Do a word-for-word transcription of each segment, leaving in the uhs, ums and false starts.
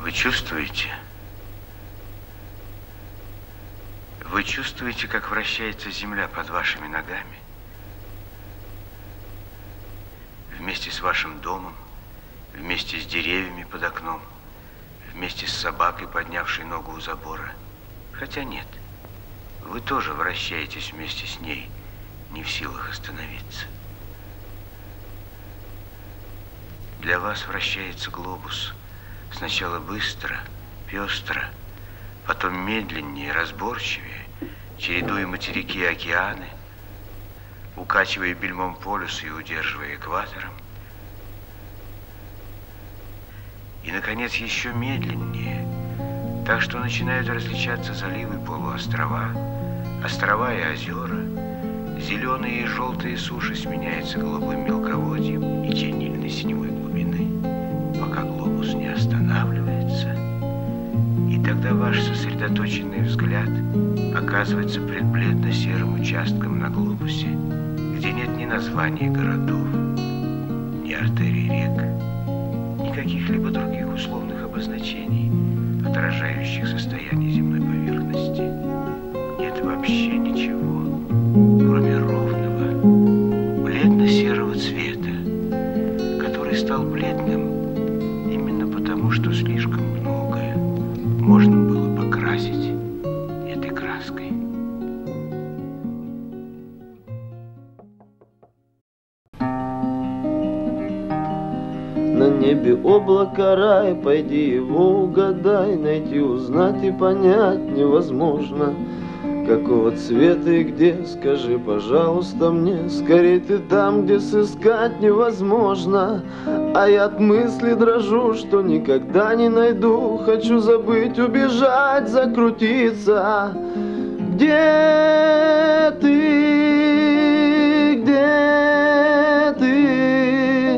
Вы чувствуете? Вы чувствуете, как вращается земля под вашими ногами? Вместе с вашим домом, вместе с деревьями под окном, вместе с собакой, поднявшей ногу у забора. Хотя нет, вы тоже вращаетесь вместе с ней, не в силах остановиться. Для вас вращается глобус. Сначала быстро, пестро, потом медленнее, разборчивее, чередуя материки и океаны, укачивая бельмом полюса и удерживая экватором. И, наконец, еще медленнее, так что начинают различаться заливы и полуострова, острова и озера, зеленые и желтые суши сменяются голубым мелководьем и чернильной синевой глубины, пока глобус не останавливается, и тогда ваш сосредоточенный взгляд оказывается пред бледно-серым участком на глобусе, где нет ни названий городов, ни артерий рек, ни каких-либо других условных обозначений, отражающих состояние земной поверхности. Нет вообще ничего, кроме ровного, бледно-серого цвета, который стал бледным именно потому, что слишком многое можно было покрасить этой краской. На небе облако рай, пойди его угадай, найти, узнать и понять невозможно. Какого цвета и где, скажи, пожалуйста, мне. Скорей ты там, где сыскать невозможно. А я от мысли дрожу, что никогда не найду. Хочу забыть, убежать, закрутиться. Где ты, где ты,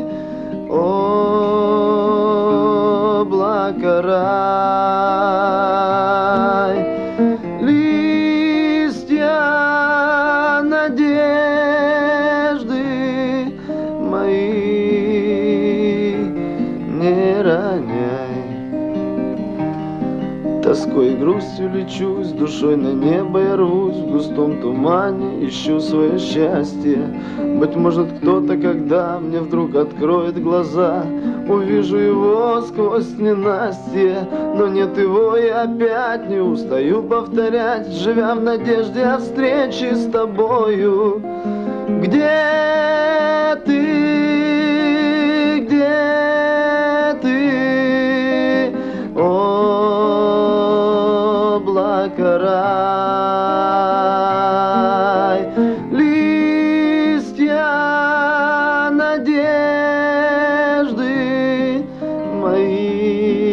облако рай? Надежды мои не роняй. Тоской и грустью лечу, с душой на небо я рвусь, в густом тумане ищу свое счастье. Быть может, кто-то, когда мне вдруг откроет глаза, увижу его сквозь ненастье. Но нет его, и опять не устаю повторять, живя в надежде о встрече с тобою. Где ты, где ты, облако рай? Листья надежды мои